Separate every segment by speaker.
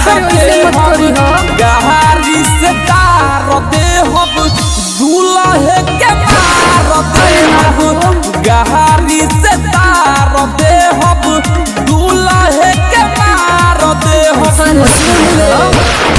Speaker 1: गहारी से तार दे हम दूल्हे के मार दे हम गहारी से तार दे हम दूल्हे के मार दे हम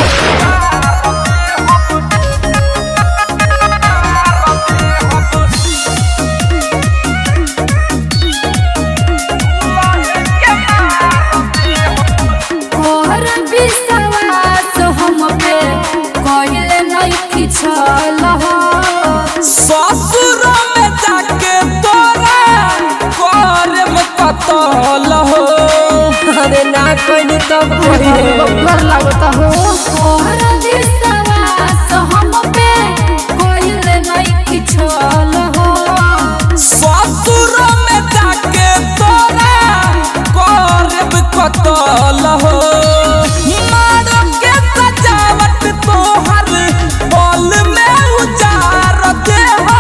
Speaker 1: ससुर में जाके तोरा करे में कतल हो
Speaker 2: अरे ना कोई तब
Speaker 3: डर लगता हो
Speaker 4: तोहरा विश्वास हम पे कोइले नहीं छल हो
Speaker 1: ससुर में जाके तोरा करे में कतल हो मार के सजावट तोहर बोल में उजार दे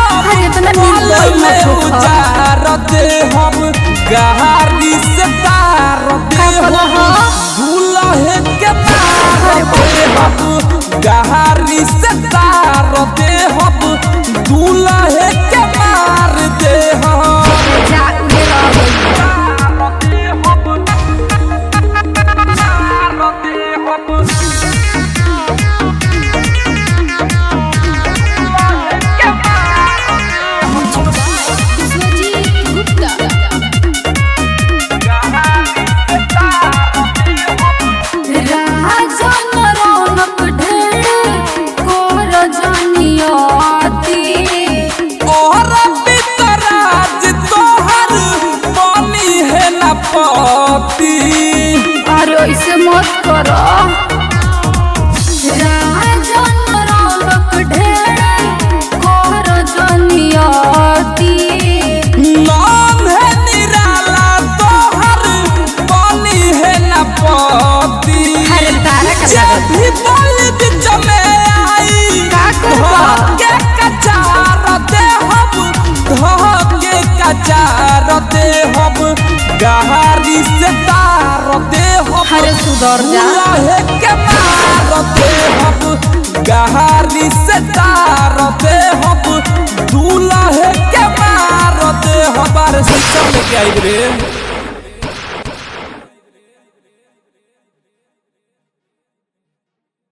Speaker 1: हम गहारी से तार दे हम दूल्हे के मार दे हम गहारी से तार दे हम दूल्हे के मार दे हम
Speaker 3: अरे ऐसे मत करो
Speaker 1: नाम है निराला तोहर पानी है न पति भी बोल बीच में आई धोके कचार दे हम गहारी से तार दे हम
Speaker 3: सुधर जा
Speaker 1: के मार दे हम गहारी से तार दे हम दूल्हे के मार दे हमारे सिस्टम लेके आई रे।